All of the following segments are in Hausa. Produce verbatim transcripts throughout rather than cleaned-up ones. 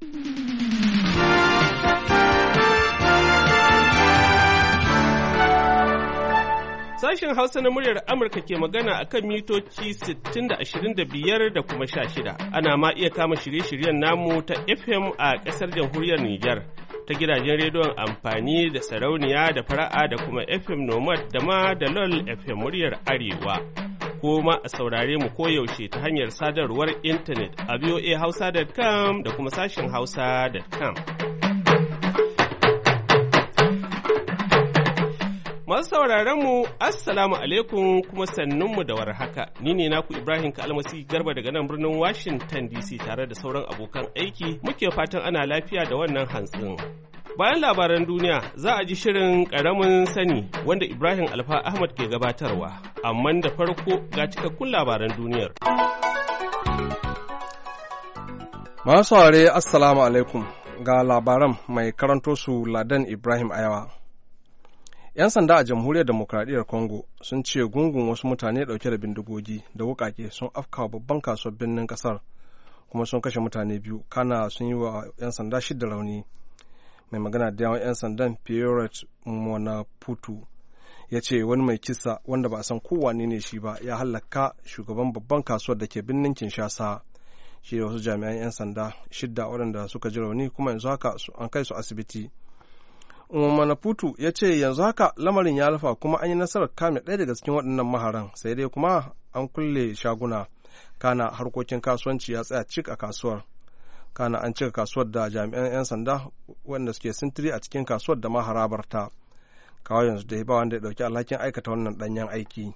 Sashen Hausa na muryar Amurka ke magana a kan mitoci sittin da ashirin da biyar da kuma sha shida. Ana ma iya kama shirye-shiryen namu ta F M a ƙasar jamhuriyar Nijar, ta gidajen rediyon amfani da sarauniya da fara'a da kuma F M Nomad da ma da LOL F M muryar Arewa. Ko ma a saurare mu koyaushe ta hanyar sadarwar intanet a v o a hausa dot com da kuma sashen hausa dot com. Masu sauraron mu assalamu alaikum kuma sannunmu da warhaka. Ni ne naku Ibrahim Kalmasi Garba daga nan birnin Washington D C tare da sauran abokan aiki. Muke fatan ana lafiya da wannan hantsin. Bayan labaran duniya za a ji shirin ƙaramin sani wanda Ibrahim Alfa Ahmad ke gabatarwa. Amma da farko ga cikakkun labaran duniyar. Masu saurare assalamu alaikum ga labaran mai karanto su Ladan Ibrahim Ayawa. ‘Yan sanda a Jamhuriyar Demokradiyyar Congo sun ce gungun wasu mutane ɗauke da bindigogi da wuƙaƙe sun afkawa babban kasuwar birnin ƙasar kuma sun kashe mutane biyu, kana sun yi wa ‘yan sanda shida rauni. Mai magana da yawan ‘yan sandan Pierrot Monaputu ya ce wani mai kisa wanda ba a san kowane ne shi ba ya hallaka shugaban babban kasuwar da ke birnin Kinshasa. Shi da wasu jami'an ‘yan sanda shida waɗanda suka ji rauni kuma yanzu haka an kai su asibiti. Manaputu ya ce yanzu haka lamarin ya lafa kuma an yi nasarar kame ɗaya daga cikin waɗannan maharan, sai dai kuma an kulle shaguna, kana harkokin kasuwanci ya tsaya cik a kasuwar, kana an cika kasuwar da jami'an 'yan sanda wanda suke sintiri a cikin kasuwar da maharabarta. Kawai yanzu dai ba wanda ya ɗauki alhakin aikata wannan ɗanyen aiki.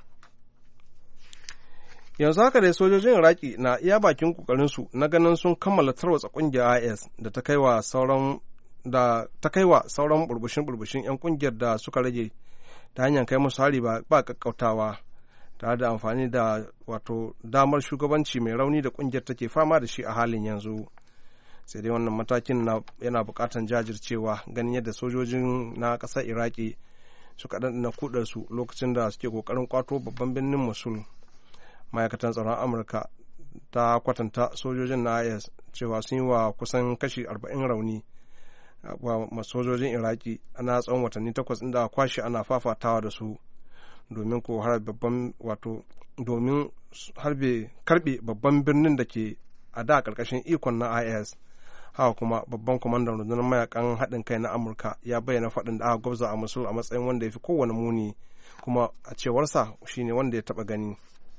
Yanzu haka dai sojojin Iraki na iya bakin ƙoƙarinsu na ganin sun kammala tarwatsa ƙungiyar I S da ta kai wa sauran da ta kai wa sauran burbushin-burbushin 'yan kungiyar da suka rage ta hanyar kai musu hari ba kakkautawa tare da amfani da wato damar shugabanci mai rauni da kungiyar take fama da shi a halin yanzu. Sai dai wannan matakin yana buƙatar jajircewa ganin yadda sojojin na ƙasar Iraki suka ɗanɗana kudarsu lokacin da suke ƙoƙarin kwato babban birnin Mosul. Ma'aikatan tsaron Amurka ta kwatanta sojojin na I S cewa sun yi wa kusan kashi arba'in rauni wa sojojin Iraki ana tsawon watanni takwas inda kwashe ana fafatawa da su domin ko har babban wato domin harbe karbe babban birnin da ke a da karkashin ikon na I S. Haka kuma babban kwamandan rundunar mayakan haɗin kai na Amurka ya bayyana faɗin da aka gwabza a Mosul a matsayin wanda ya fi kowane muni, kuma a cewarsa shine wanda ya taɓa gani.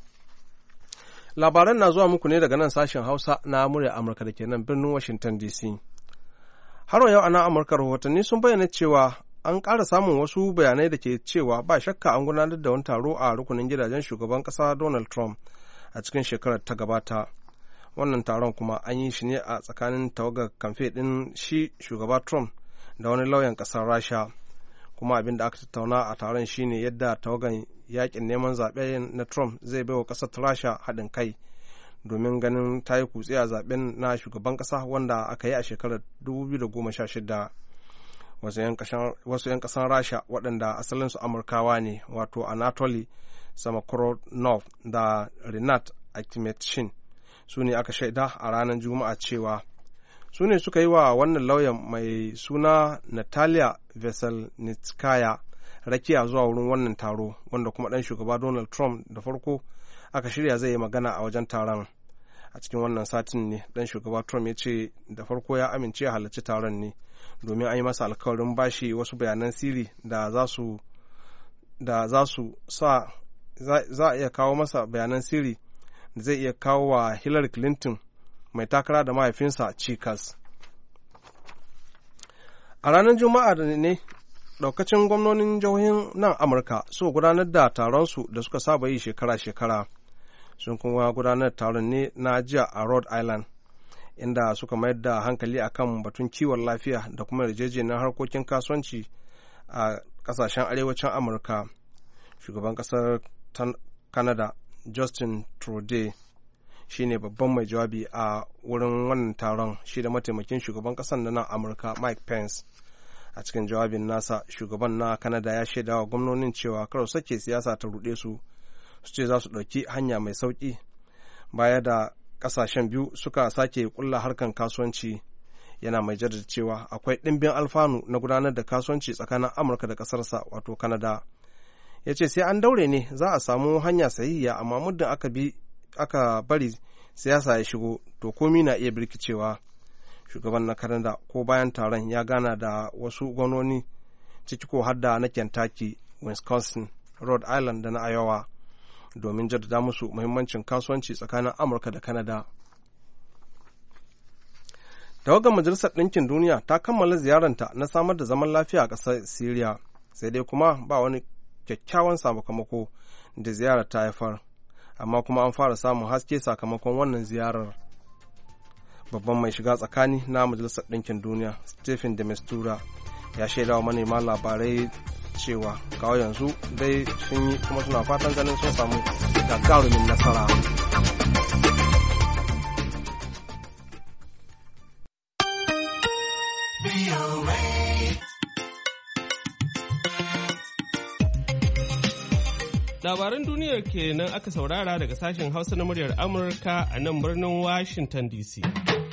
Labaran na zuwa muku ne daga nan sashen Hausa na murya Amurka da ke nan birnin Washington D C. Har yau a nan Amurka rahotanni sun bayyana cewa an ƙara samun wasu bayanai da ke cewa ba shakka an gudanar da wani taro a rukunin gidajen shugaban ƙasa Donald Trump a cikin shekarar ta gabata. Wannan taron kuma an yi shi ne a tsakanin tawagar kamfe ɗin shi shugaba Trump da wani lauyan ƙasar Rasha. Kuma abin da aka tattauna a taron shine yadda tawagar yakin neman zaɓe na Trump zai bai wa ƙasar Rasha haɗin kai domin ganin ta yi kutse a zaben na shugaban ƙasa wanda aka yi a shekarar dubu biyu da goma sha shida. Wasu 'yan ƙasar Rasha waɗanda asalinsu Amurkawa ne, wato Anatoly Samokoronov da Rinat Akhmetshin, su ne aka shaida a ranar Juma'a cewa su ne suka yi wa wannan lauyan mai suna Natalia Veselnitskaya rakiya zuwa wurin wannan taro, wanda kuma ɗan shugaba Donald Trump da farko aka shirya zai yi magana a wajen taron. A cikin wannan satin ne dan shugaba Trump ya ce da farko ya amince halarci taron ne domin an yi masa alkawarin bashi wasu bayanan sirri da za su da za su sa za a iya kawo masa bayanan sirri da zai iya kawo wa Hillary Clinton mai takara da mahaifinsa cikas. A ranar Juma'a da ne daukacin gwamnonin jihohin nan Amurka suka gudanar da taron su da suka saba yi shekara-shekara. Sun kuma gudanar taron ne na jiya a Rhode Island, inda suka mayar da hankali akan batun kiwon lafiya da kuma yarjejeniyar harkokin kasuwanci a kasashen arewacin Amurka. Shugaban kasar Canada Justin Trudeau shi ne babban mai jawabi a wurin wannan taron, shi da mataimakin shugaban kasar na nan Amurka Mike Pence. A cikin jawabin nasa, shugaban na Canada ya shaidawa gwamnonin cewa kar su sake siyasa ta ruɗe su, su ce za su ɗauki hanya mai sauƙi baya da ƙasashen biyu suka sake ƙulla harkan kasuwanci yana mai jaddada cewa akwai ɗimbin alfanu na gudanar da kasuwanci tsakanin amurka da ƙasarsa wato kanada. Ya ce sai an daure ne za a samu hanya sahihiya, amma muddin aka bi aka bari siyasa ya shigo to komi na iya birkicewa. Shugaban na kanada ko bayan taron ya gana da wasu gwamnoni ciki ko hadda na Kentucky, Wisconsin, Rhode Island da na Iowa domin jaddada musu muhimmancin kasuwanci tsakanin amurka da kanada. Tawagar Majalisar Ɗinkin Duniya ta kammala ziyaranta na samar da zaman lafiya a ƙasar Siriya, sai dai kuma ba wani kyakkyawan sakamako da ziyarar ta haifar, amma kuma an fara samun haske sakamakon wannan ziyarar. Babban mai shiga tsakani na Majalisar Ɗinkin Duniya, Stephen de Mistura, ya shaidawa manema labarai cewa kawo yanzu dai sun yi kuma suna fatan ganin sun samu gagarumin nasara. Labaran duniyar kenan aka saurara daga sashen Hausa na muryar Amurka a nan birnin Washington D C.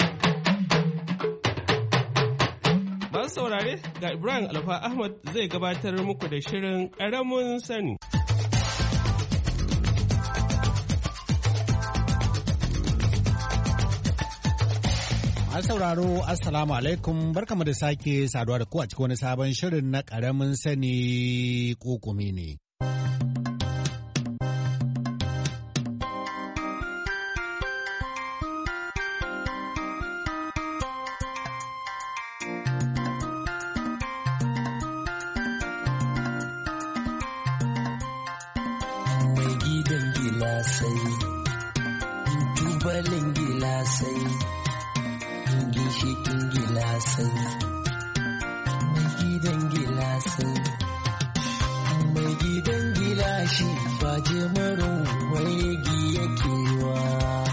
Masu saurare ga Ibrahim Alfa Ahmad zai gabatar muku da shirin ƙaramin sani. An sauraro Assalamu alaikum, barkamu da sake saduwa da ku a cikin wani sabon shirin na ƙaramin sani kokumi ne. Tubalin gilasai, ginshikin gilasai, mai gidan gilasai, mai gidan gilashi ba jimarin waigi yake wa,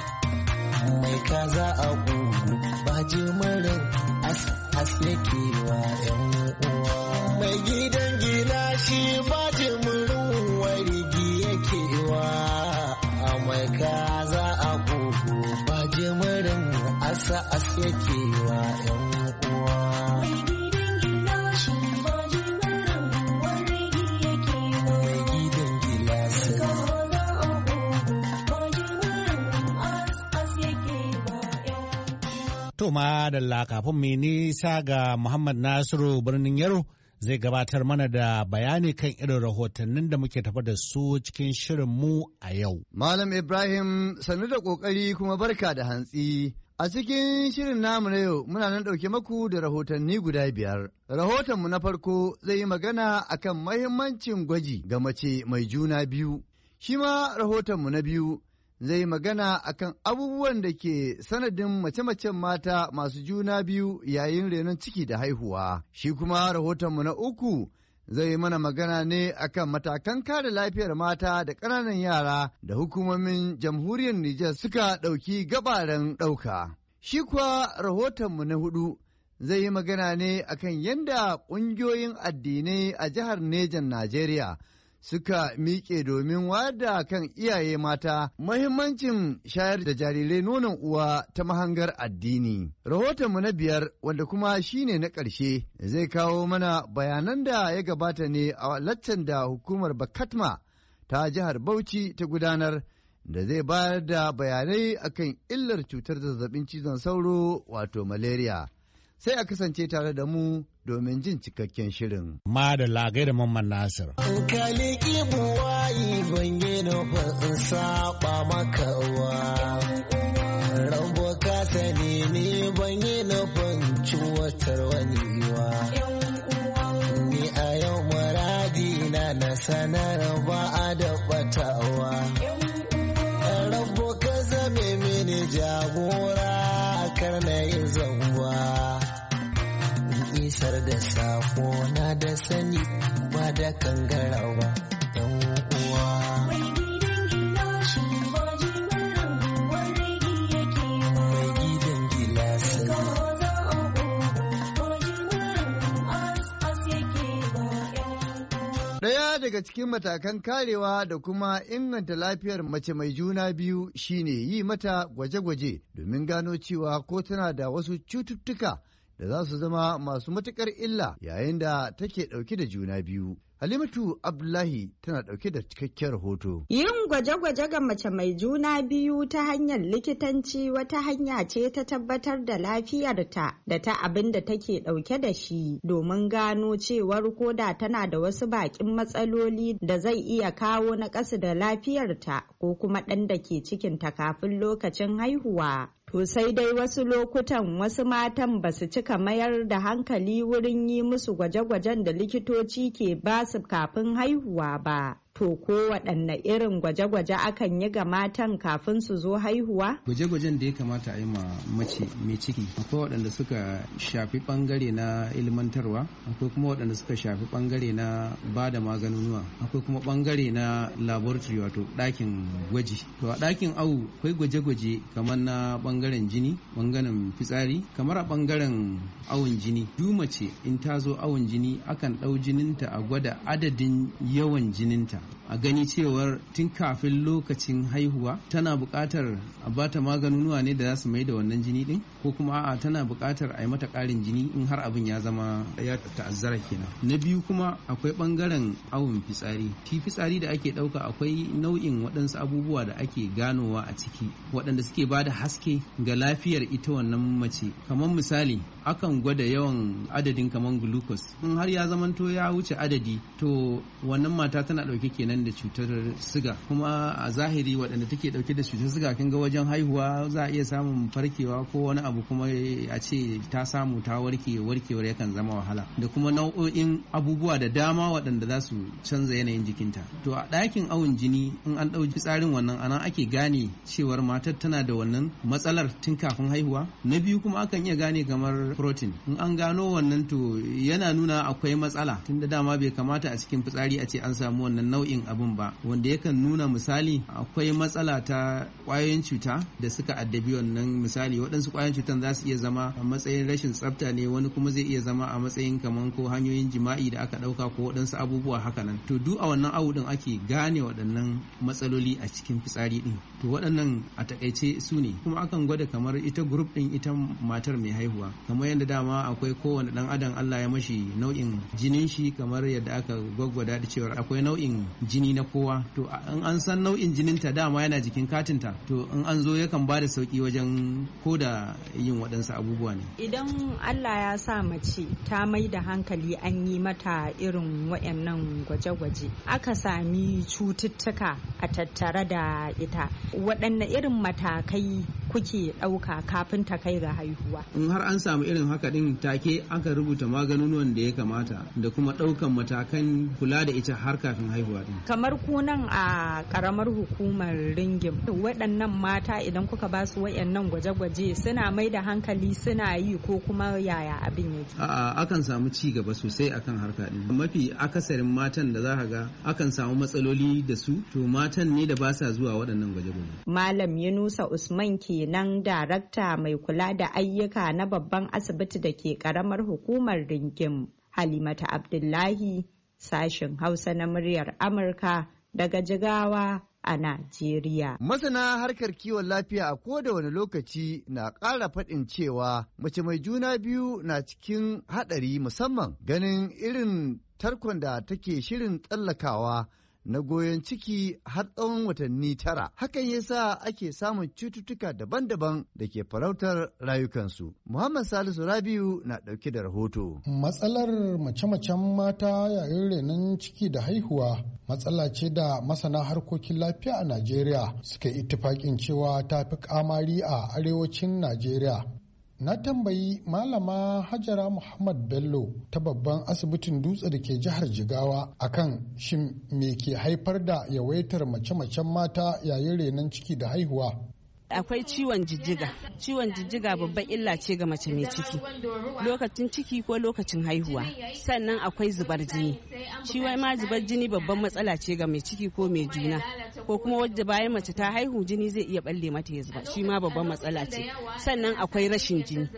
mai kaza a gugu ba jimarin as-as yake wa ‘yan uwa. Mai gidan gilashi ba jimarin waigi yake wa, mai kaza a gugu ba jimarin as-as yake wa ‘yan uwa. Mai gidan gilashi ba jimarin waigi yake wa, mai gidan gilashi kaza a gugu ba jimarin as-as yake wa ‘yan uwa. To ma da kafin mai nisa ga Muhammad Nasiru birnin Yaro zai gabatar mana da bayani kan irin rahotannin da muke tafa da su cikin shirin mu a yau. Malam Ibrahim sannu da ƙoƙari kuma barka da hantsi. A cikin shirin namu na yau muna nan ɗauke maku da rahotanni guda biyar. Rahotonmu na farko zai yi magana akan mahimmancin gwaji ga mace mai juna biyu. Shi ma rahotonmu na biyu zai magana akan abubuwan da ke sanadin mace-macen mata masu juna biyu yayin renon ciki da haihuwa. Shi kuma rahotonmu na uku zai mana magana ne akan matakan kare lafiyar mata da ƙananan yara da hukumomin jamhuriyar Nijar suka ɗauki gabaran ɗauka. Shi kuwa rahotonmu na hudu zai yi magana ne akan yadda ƙungiyoyin addinai a jihar Nejan Najeriya suka miƙe domin wada kan iyaye mata mahimmancin shayar da jarirai nonon uwa ta mahangar addini. Rahotonmu na biyar wanda kuma shine na ƙarshe zai kawo mana bayanan da ya gabata ne a laccan da hukumar Bakatma ta jihar Bauchi ta gudanar da zai bayar da bayanai akan illar cutar zazzabin cizon sauro wato malaria. Sai a kasance tare da mu domin jin cikakken shirin. Ma da lagai da Mamman Nasir. Kaliki buwayi ban yi nufin saba maka wa. Rambo ka sani ni ban yi nufin cuwatar wani wa. Ni a yau muradi na na sanar ba a da batawa. Rambo ka zame mini jagora kar na yi zamba. Isar da sako na da sani ba da kangarawa yan uwa. Mai gidan gilashi ba jimarin warigi yake wa. Mai gidan gilashi kaza a gugu ba jimarin as-as yake wa yan uwa. Ɗaya daga cikin matakan karewa da kuma inganta lafiyar mace mai juna biyu shine yi mata gwaje-gwaje domin gano cewa ko tana da wasu cututtuka da za su zama masu matuƙar illa yayin da take ɗauke da juna biyu. Halimatu Abdullahi tana ɗauke da cikakken rahoto. Yin gwaje-gwaje ga mace mai juna biyu ta hanyar likitanci wata hanya ce ta tabbatar da lafiyarta da ta abin da take ɗauke da shi domin gano cewar koda tana da wasu baƙin matsaloli da zai iya kawo naƙasu da lafiyarta ko kuma ɗan da ke cikinta kafin lokacin haihuwa. To sai dai wasu lokutan wasu matan ba su cika mayar da hankali wurin yi musu gwaje-gwajen da likitoci ke basu kafin haihuwa ba. To ko waɗanne irin gwaje-gwaje akan yi ga matan kafin su zo haihuwa? Gwaje-gwajen da ya kamata a yi ma mace mai ciki akwai waɗanda suka shafi ɓangare na ilmantarwa, akwai kuma waɗanda suka shafi ɓangare na ba da maganunuwa, akwai kuma ɓangare na laboratory wato ɗakin gwaji. To a ɗakin awu akwai gwaje-gwaje kamar na ɓangaren jini, ɓangaren fitsari, kamar a ɓangaren awon jini. Duk mace in ta zo awon jini akan ɗau jininta a gwada adadin yawan jininta. A gani cewar tun kafin lokacin haihuwa tana buƙatar a bata maganunuwa ne da za su mai da wannan jini ɗin, ko kuma a'a tana buƙatar a yi mata ƙarin jini in har abin ya zama ya ta'azzara kenan. Na biyu kuma akwai ɓangaren awon fitsari. Shi fitsari da ake ɗauka akwai nau'in waɗansu abubuwa da ake ganowa a ciki waɗanda suke ba da haske ga lafiyar ita wannan mace. Kamar misali akan gwada yawan adadin kamar glucose, in har ya zamanto ya wuce adadi to wannan mata tana ɗauke kenan da cutar siga, kuma a zahiri waɗanda take ɗauke da cutar siga kin ga wajen haihuwa za a iya samun farkewa ko wani abu kuma a ce ta samu ta warke, warkewar yakan zama wahala, da kuma nau'o'in abubuwa da dama waɗanda za su canza yanayin jikinta. To a ɗakin awon jini in an ɗauki tsarin wannan anan ake gane cewar matar tana da wannan matsalar tun kafin haihuwa. Na biyu kuma akan iya gane kamar protein, in an gano wannan to yana nuna akwai matsala, tunda dama bai kamata a cikin fitsari a ce an samu wannan nau'in abin ba, wanda yakan nuna misali akwai matsala ta ƙwayoyin cuta da suka addabi wannan. Misali waɗansu ƙwayoyin cutan za su iya zama a matsayin rashin tsafta ne, wani kuma zai iya zama a matsayin kaman ko hanyoyin jima'i da aka ɗauka ko waɗansu abubuwa haka nan. To duk a wannan awu ɗin ake gane waɗannan matsaloli a cikin fitsari ɗin. To waɗannan a takaice su ne, kuma akan gwada kamar ita group ɗin ita matar mai haihuwa, kamar yadda dama akwai kowane ɗan adam Allah ya mashi nau'in jinin shi, kamar yadda aka gwaggwada da cewa akwai nau'in jini na kowa. To in an san nau'in jinin ta dama yana jikin katinta, to in an zo yakan ba da sauki wajen ko da yin waɗansu abubuwa ne. Idan Allah ya sa mace ta mai da hankali an yi mata irin waɗannan gwaje-gwaje, aka sami cututtuka a tattare da ita, waɗanne irin matakai kuke ɗauka kafin ta kai ga haihuwa? In har an samu irin haka ɗin take aka rubuta maganunuwan da ya kamata da kuma ɗaukan matakan kula da ita har kafin haihuwa ɗin. Kamar kunan a ƙaramar hukumar Ringim, waɗannan mata idan kuka ba su waɗannan gwaje-gwaje suna mai da hankali suna yi ko kuma yaya abin yake? A'a, akan samu ci gaba sosai akan harka ɗin. Mafi akasarin matan da za ka ga akan samu matsaloli da su, to matan ne da ba sa zuwa waɗannan gwaje-gwaje. Malam Yunusa Usman kenan, darakta mai kula da ayyuka na babban asibiti da ke ƙaramar hukumar Ringim. Halimata Abdullahi, sashen Hausa na muryar Amurka daga Jigawa a Najeriya. Masana harkar kiwon lafiya a koda wani lokaci na ƙara faɗin cewa mace mai juna biyu na cikin haɗari, musamman ganin irin tarkon da take shirin tsallakawa na goyon ciki har tsawon watanni tara. Hakan yasa ake samun cututtuka daban-daban da ke farautar rayukansu. Muhammad Salisu Rabiu na ɗauke da rahoto. Matsalar mace-macen mata yayin renon ciki da haihuwa matsala ce da masana harkokin lafiya a Najeriya suka yi ittifaƙin cewa ta fi kamari a arewacin Najeriya. Na tambayi Malama Hajara Muhammad Bello ta babban asibitin Dutse da ke jihar Jigawa akan shin me ke haifar da yawaitar mace-macen mata yayin renon ciki da haihuwa. Akwai ciwon jijjiga. Ciwon jijjiga babban illa ce ga mace mai ciki, lokacin ciki ko lokacin haihuwa. Sannan akwai zubar jini. Ciwon ma zubar jini babban matsala ce ga mai ciki ko mai juna, ko kuma wadda bayan mace ta haihu jini zai iya balle mata ya zuba, shi ma babban matsala ce. Sannan akwai rashin jini.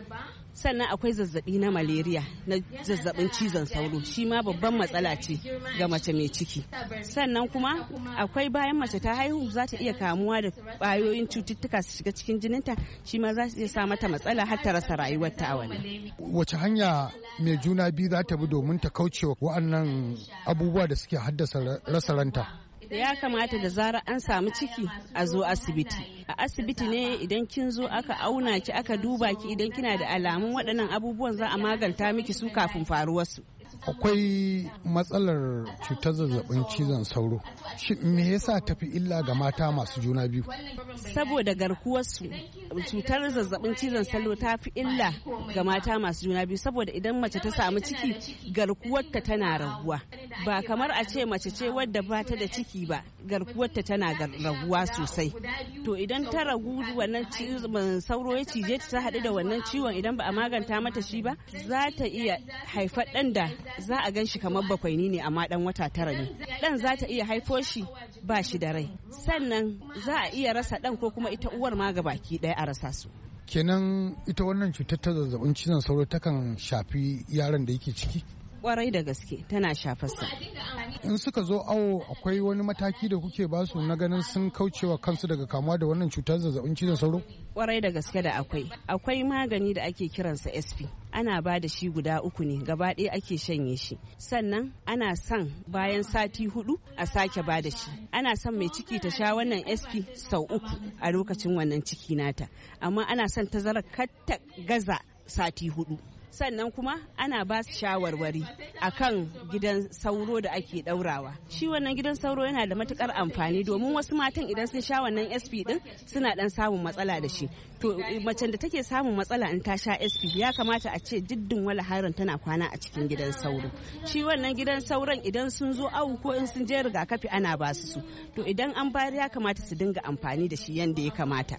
sannan akwai zazzabi na malaria na zazzabin cizon sauro shi ma babban matsala ce ga mace mai ciki. Sannan kuma akwai bayan mace ta haihu za ta iya kamuwa da ƙwayoyin cututtuka su shiga cikin jininta shi ma za su iya sa mata matsala har ta rasa rayuwarta a wannan. Wace hanya mai juna biyu za ta bi domin ta kauce wa waɗannan abubuwa da suke haddasa rasa ranta? Ya kamata da zarar an samu ciki a zo asibiti. A asibiti ne idan kin zo aka auna ki aka duba ki idan kina da alamun waɗannan abubuwan za a maganta miki su kafin faruwarsu. Akwai matsalar cutar zazzabin cizon sauro. Shi me yasa tafi illa ga mata masu juna biyu? Saboda garkuwarsu cutar zazzabin cizon sauro ta fi illa ga mata masu juna biyu saboda idan mace ta samu ciki garkuwarta tana raguwa. Ba kamar a ce mace ce wadda ba ta da ciki ba garkuwarta tana raguwa sosai. To idan ta ragu wannan cizon sauro ya cije ta haɗu da wannan ciwon idan ba a maganta mata shi ba za ta iya haifar ɗan da za a gan shi kamar bakwaini ne amma dan wata tara ne. Dan za ta iya haifo shi ba shi da rai. Sannan za a iya rasa dan ko kuma ita uwar ma ga baki ɗaya a rasa su. Kenan ita wannan cutar ta zazzabin cizon sauro takan shafi yaron da yake ciki? Kwarai da gaske tana shafarsa. In suka zo awo akwai wani mataki da kuke basu na ganin sun kaucewa kansu daga kamuwa da wannan cutar zazzabin cizon sauro? Kwarai da gaske da akwai. Akwai magani da ake kiransa S P. Ana ba da shi guda uku ne gaba ɗaya ake shanye shi. Sannan ana son bayan sati hudu a sake ba da shi. Ana son mai ciki ta sha wannan S P sau uku a lokacin wannan ciki nata. Amma ana son tazarar kar ta gaza sati hudu. Sannan kuma ana ba su shawarwari akan gidan sauro da ake daurawa. Shi wannan gidan sauro yana da matukar amfani domin wasu matan idan sun sha wannan S P din suna dan samun matsala da shi. To macen da take samun matsala in ta sha S P ya kamata a ce jiddin wala harin tana kwana a cikin gidan sauro. Shi wannan gidan sauron idan sun zo awu ko in sun je rigakafi ana ba su su. To idan an bayar ya kamata su dinga amfani da shi yanda ya kamata.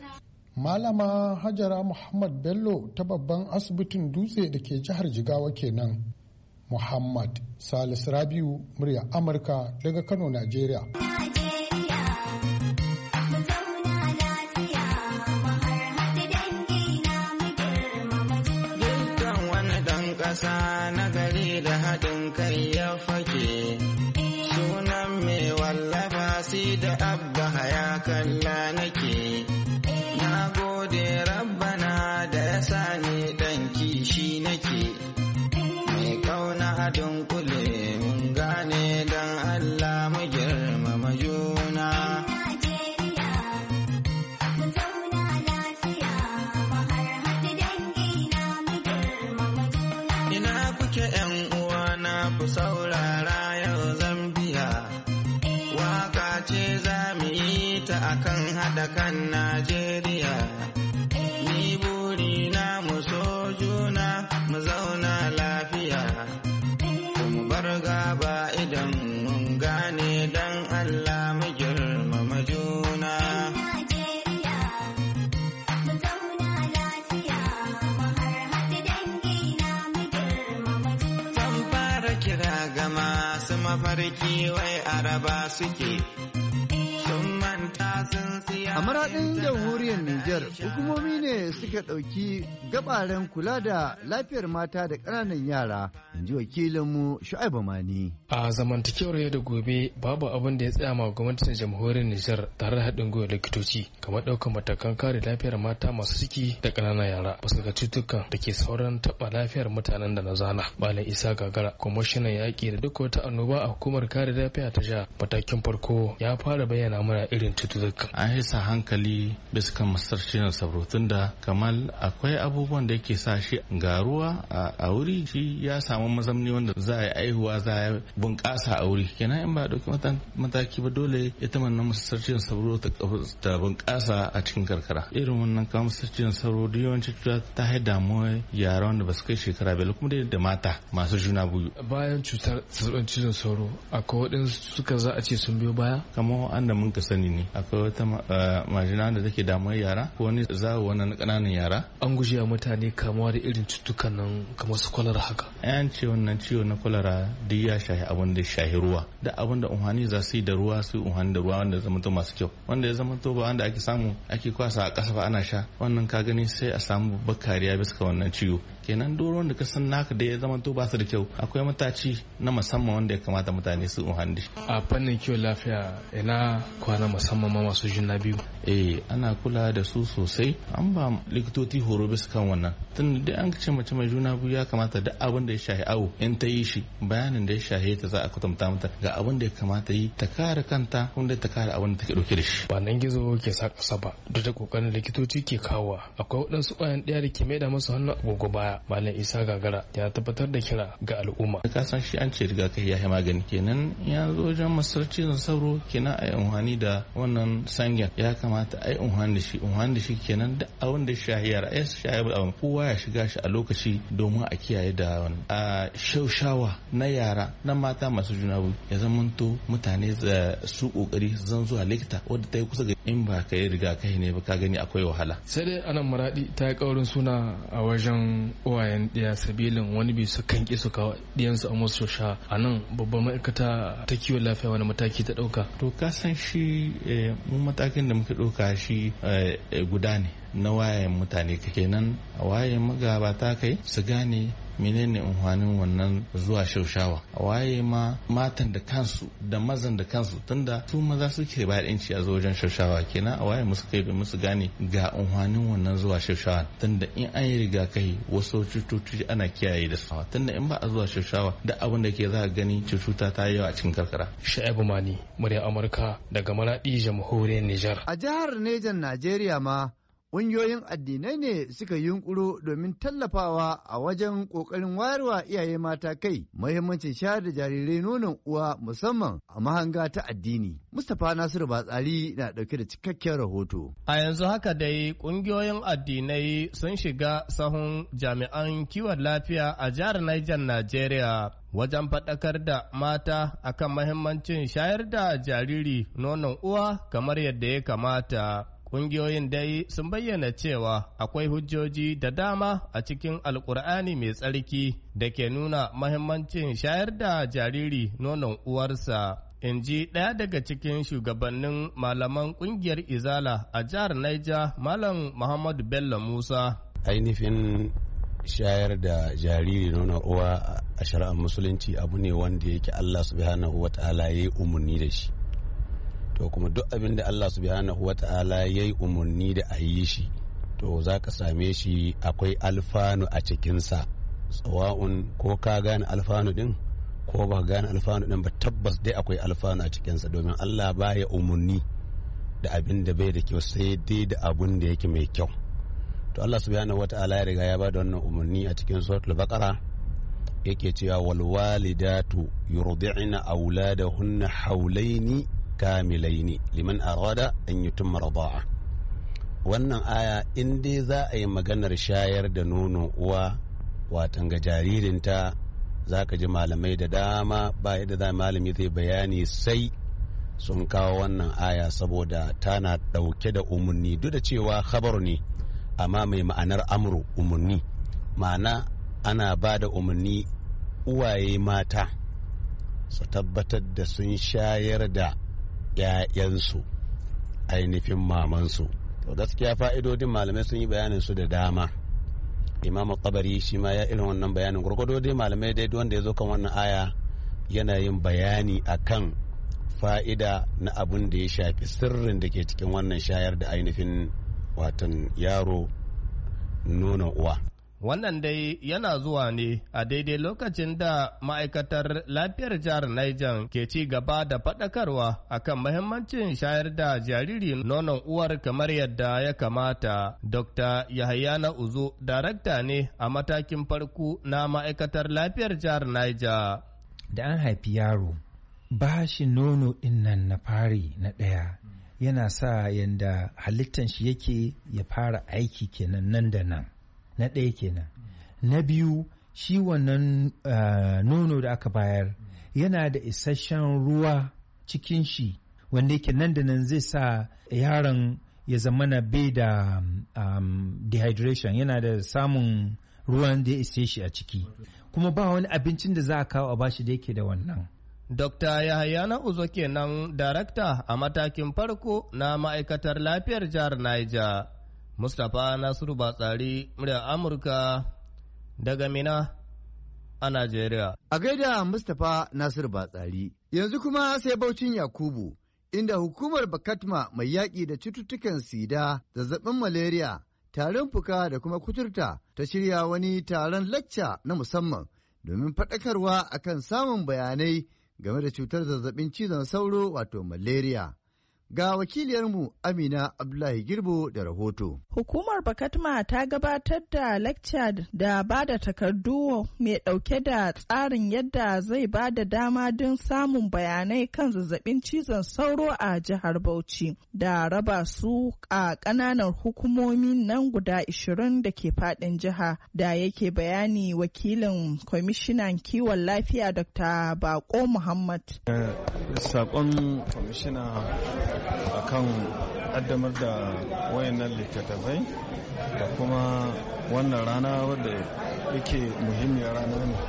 Malama Hajara Muhammad Bello ta babban asibitin Dutse da ke jihar Jigawa kenan. Muhammad Salisu Rabiu, murya Amurka daga Kano, Najeriya. Dukkan wani ɗan ƙasa na gari da haɗin kai ya fake. Sunan mai wallafa si da abba haya kalla nake. Na gode rabbana da ya sani ɗan kishi nake, mai kauna haɗin kule mun gane don Allah mu girmama juna. Ina kuke ‘yan uwana ku saurara yau Zambiya, waka ce za mu yi ta akan haɗa kan Najeriya. Ni burina mu so juna mu zauna lafiya, mu bar gaba idan mun gane dan Allah mu girmama juna. Zan fara kira ga masu mafarki wai araba suke. A maraɗin jamhuriyar Nijar, hukumomi ne suka ɗauki gabaren kula da lafiyar mata da ƙananan yara, in ji wakilinmu Shu'aibu Mani. A zamantakewar yau da gobe babu abin da ya tsaya ma gwamnatin jamhuriyar Nijar tare da haɗin gwiwar likitoci, kamar ɗaukar matakan kare lafiyar mata masu ciki da ƙananan yara, basu ga cututtukan da ke sauran taɓa lafiyar mutanen da na zana. Malam Isa Gagara, kwamishinan yaƙi da duk wata annoba a hukumar kare lafiya ta jiha, matakin farko ya fara bayyana mana irin cututtukan. An hisa hankali bisa kan masarcin sabro tunda kamar akwai abubuwan da yake sa shi ga ruwa a wuri shi ya samu mazamni wanda za a yi aihuwa za a bunƙasa a wuri kenan in ba ɗauki mataki ba dole ita wannan masarcin sabro ta bunƙasa a cikin karkara irin wannan kamar masarcin sabro da yawanci ta haida damuwa yara wanda ba su kai shekara biyar kuma da mata masu juna biyu. Bayan cutar zazzabin cizon sauro akwai waɗansu suka za a ce sun biyo baya kamar wanda mun ka sani ne akwai wata majina da take damuwar yara ko wani zawo wannan ƙananan yara. An guje wa mutane kamuwa da irin cututtukan nan kamar su kwalara haka. An ce wannan ciwo na kwalara duk ya shahi abin da shahi ruwa da abin da unhani za su yi da ruwa su unhani da ruwa wanda ya zamanto masu kyau wanda ya zamanto ba wanda ake samu ake kwasa a ƙasa ba ana sha wannan ka gani sai a samu babbar kariya bisa wannan ciwo. Kenan duk ruwan da ka san naka da ya zamanto ba su da kyau akwai mataci na musamman wanda ya kamata mutane su unhani da shi. A fannin kiwon lafiya ina kwana musamman ma masu juna biyu. Eh ana kula da su sosai an ba likitoci horo bisa kan wannan tun da an ce mace mai juna biyu ya kamata da abin da ya shahi awo in ta yi shi bayanin da ya shahi ta za a kwatanta mata ga abin da ya kamata yi ta kare kanta kuma ta kare abin da take dauke da shi. Ba nan gizo ke sa kasa ba duk da kokarin likitoci ke kawowa akwai waɗansu ƙwayan ɗaya da ke maida musu hannu agogo baya. Malam Isa Gagara ya tabbatar da kira ga al'umma. Ka san shi an ce rigakafi ya yi magani kenan ya zo wajen masar cizon sauro kenan a yi amfani da wannan sangen ya kamata a yi amfani da shi amfani da shi kenan da abin da shahi yara ya shahi abin kowa ya shiga shi a lokaci domin a kiyaye da wani a shaushawa na yara na mata masu juna biyu ya zamanto mutane da su kokari zan zuwa likita wadda ta yi kusa ga in ba ka yi rigakafi ne ba ka gani akwai wahala. Sai dai anan maradi ta yi kaurin suna a wajen uwayen ɗaya sabilin wani bai su kan ki su kawo ɗiyansu a masu sha a nan babbar ma'aikata ta kiwon lafiya wani mataki ta ɗauka. To ka san shi mu matakin da muka ɗauka shi guda ne na wayayen mutane kenan a wayayen magabata kai su gane menene amfanin wannan zuwa shaushawa a waye ma matan da kansu da mazan da kansu tunda su maza suke bayar inci a zo wajen shaushawa kenan a waye musu kai musu gane ga amfanin wannan zuwa shaushawa tunda in an yi rigakafi wasu cututtuka ana kiyaye da su tunda in ba a zuwa shaushawa da abin da ke za gani cututa ta yi yawa a cikin karkara. Sha'ibu Mani murya Amurka daga Maradi jamhuriyar Nijar. A jihar Nejan Najeriya ma ƙungiyoyin addinai ne suka yunkuro domin tallafawa a wajen ƙoƙarin wayarwa iyaye mata kai muhimmancin shayar da jarirai nonon uwa musamman a mahanga ta addini. Mustapha Nasiru Batsari na ɗauke da cikakken rahoto. A yanzu haka dai ƙungiyoyin addinai sun shiga sahun jami'an kiwon lafiya a jihar Niger Najeriya wajen faɗakar da mata akan muhimmancin shayar da jariri nonon uwa kamar yadda ya kamata. Ƙungiyoyin dai sun bayyana cewa akwai hujjoji da dama a cikin Alƙur'ani mai tsarki da ke nuna mahimmancin shayar da jariri nonon uwarsa. In ji ɗaya daga cikin shugabannin malaman ƙungiyar Izala a jihar Niger, Malam Muhammadu Bello Musa. Ainihin shayar da jariri nonon uwa a shari'ar musulunci abu ne wanda yake Allah subhanahu wa ta'ala ya yi umarni da shi. To kuma duk abin da Allah subhanahu wa ta'ala ya yi umarni da a yi shi to za ka same shi akwai alfanu a cikinsa tsawa'un ko ka gane alfanu din ko ba gane alfanu din ba tabbas dai akwai alfanu a cikinsa domin Allah ba ya umarni da abin da bai da kyau sai dai da abin da yake mai kyau. To Allah subhanahu wa ta'ala ya riga ya ba da wannan umarni a cikin suratul baqara yake cewa wal walidatu yurdi'na auladahunna hawlaini kamilaini liman arada an yutimma rida'a. Wannan aya in dai za a yi maganar shayar da nono uwa watan ga jaririnta za ka ji malamai da dama ba yadda za malami zai bayani sai sun kawo wannan aya saboda tana dauke da umarni duk da cewa khabar ne amma mai ma'anar amru umarni ma'ana ana ba da umarni uwaye mata su tabbatar da sun shayar da ‘ya'yansu ainihin mamansu. To gaskiya fa'idodin malamai sun yi bayanin su da dama. Imam Tabari shi ma ya irin wannan bayanin gurgudo dai malamai dai wanda ya zo kan wannan aya yana yin bayani akan fa'ida na abun da ya shafi sirrin da ke cikin wannan shayar da ainihin watan yaro nonon uwa. Wannan dai yana zuwa ne a daidai lokacin da ma'aikatar lafiyar jihar Niger ke ci gaba da faɗakarwa akan mahimmancin shayar da jariri nonon uwar kamar yadda ya kamata. Dokta Yahaya na Uzo, darakta ne a matakin farko na ma'aikatar lafiyar jihar Niger. Da an haifi yaro, ba shi nono ɗin nan na fari na ɗaya yana sa yanda halittan shi yake ya fara aiki kenan nan da nan. Na ɗaya kenan. Na biyu, shi wannan uh, nono da aka bayar yana da isasshen ruwa cikin shi wanda yake nan da nan zai sa yaron ya zama na bai da um, dehydration, yana da samun ruwan da ya ise shi a ciki, kuma ba wani abincin da za a kawo a bashi da yake da wannan. Dokta Yahaya na Uzo kenan, darakta a matakin farko na ma'aikatar lafiyar jihar Niger. Mustapha Nasiru Batsari, muryar Amurka daga Mina a Najeriya. A gaida Mustapha Nasiru Batsari. Yanzu kuma sai Baucin Yakubu, inda hukumar Bakatma mai yaƙi da cututtukan sida, zazzabin malaria, tarin fuka da kuma kuturta ta shirya wani taron lacca na musamman domin faɗakarwa akan samun bayanai game da cutar zazzabin cizon sauro wato malaria. Ga wakiliyarmu Amina Abdullahi Girbo da rahoto. Hukumar Bakatma ta gabatar da lecture da ba da takardu mai ɗauke da tsarin yadda zai ba da dama don samun bayanai kan zazzabin cizon sauro a jihar Bauchi da raba su a ƙananan hukumomi nan guda ishirin da ke faɗin jiha. Da yake bayani wakilin kwamishinan kiwon lafiya Dokta Bako Muhammad. Sakon kwamishina akan kaddamar da wayannan littattafai da kuma wannan rana wadda yake muhimmiyar rana ne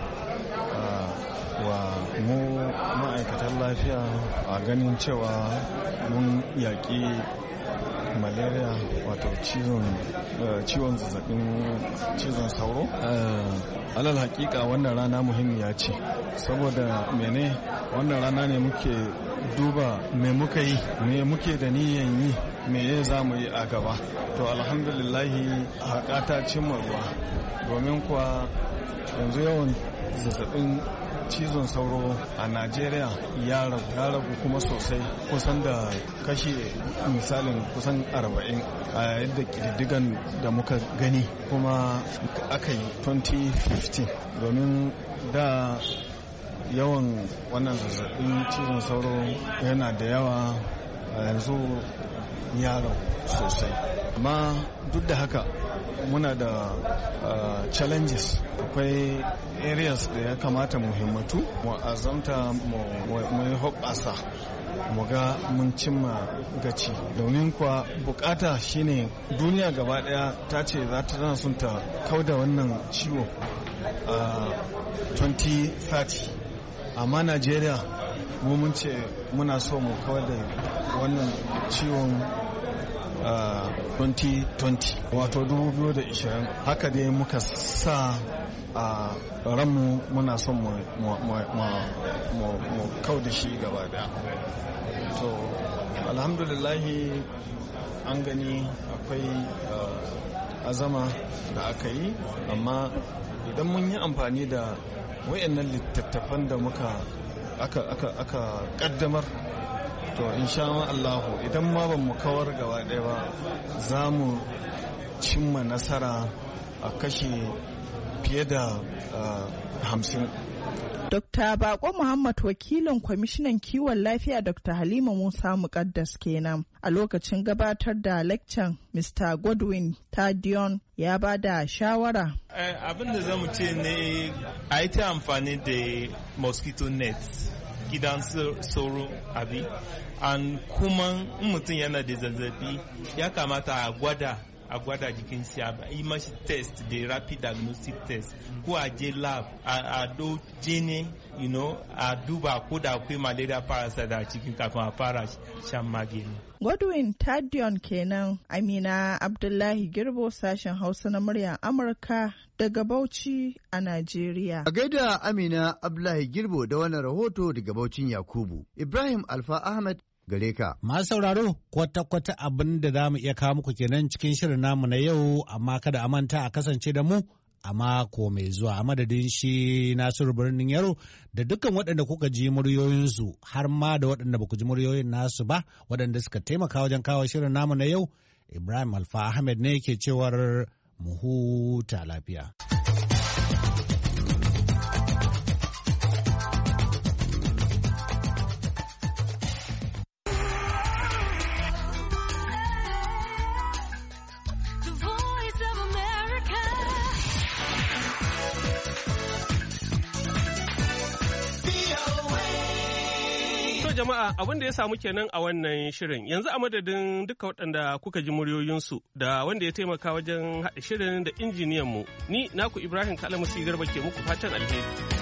wa mu ma'aikatan lafiya a ganin cewa mun yaƙi malaria wato ciwon zazzabin cizon sauro. Alal hakika wannan rana muhimmiya ce saboda mene wannan rana ne muke duba me muka yi me muke da niyan yi me ya za mu yi a gaba. To alhamdulillahi haƙa ta cimma ruwa domin kuwa yanzu yawan zazzabin cizon sauro a Najeriya ya ragu ya ragu kuma sosai, kusan da kashi misalin kusan arba'in a yadda ƙididdigan da muka gani kuma aka yi twenty fifteen, domin da yawan wannan zazzabin cizon sauro yana da yawa a yanzu ya ragu sosai. Amma duk da haka muna da uh, challenges, akwai areas da ya kamata mu himmatu mu azamta mu yi hoɓasa mu ga mun cimma gaci, domin kuwa bukata shine duniya gaba daya ta ce za ta zana sun ta kauda wannan ciwo a uh, twenty thirty, amma Najeriya mu mun ce muna so mu kawar da wannan ciwon Uh, twenty twenty wato dubu biyu da ishirin. Haka dai muka sa a uh, ranmu muna son mu kau da shi gaba daya. So alhamdulillahi an gani akwai uh, azama da aka yi, amma idan mun yi amfani da wayannan littattafan da muka aka aka aka kaddamar, to insha Allahu idan ma ban mu kawar gaba ɗaya ba za mu cimma nasara a kashe fiye da hamsin. Dokta Bako Muhammad, wakilin kwamishinan kiwon lafiya Dokta Halima Musa Muqaddas kenan. A lokacin gabatar da lecture, Mister Godwin Tadion ya ba da shawara. Abin da zamu ce ne a yi ta amfani da mosquito net, gidan sauro abi, an kuma mutum yana da zazzabi ya kamata a gwada a gwada jikin shi a yi mashi test da rapid diagnostic test, ko a je lab a do jini, you know, a duba ko da akwai malaria parasite a cikin kafin a fara shan magani. Godwin Tadion kenan. Amina Abdullahi Girbo, sashen Hausa na muryar Amurka daga Bauchi a Najeriya. A gaida Amina Abdullahi Girbo da wannan rahoto daga Baucin Yakubu. Ibrahim Alfa Ahmed gare ka. Masu sauraro, kwata-kwata abin da za mu iya kawo muku kenan cikin shirin namu na yau, amma kada a manta a kasance da mu a mako mai zuwa. A madadin shi Nasiru Birnin Yaro da dukkan waɗanda kuka ji muryoyinsu, har ma da waɗanda ba ku ji muryoyin nasu ba, waɗanda suka taimaka wajen kawo shirin namu na yau, Ibrahim Alfa Ahmed ne ke cewar mu huta lafiya. jama'a abin da ya samu kenan a wannan shirin yanzu a madadin duka waɗanda kuka ji muryoyinsu da wanda ya taimaka wajen haɗa shirin da injiniyanmu ni naku Ibrahim Kalamusi Garba ke muku fatan alheri.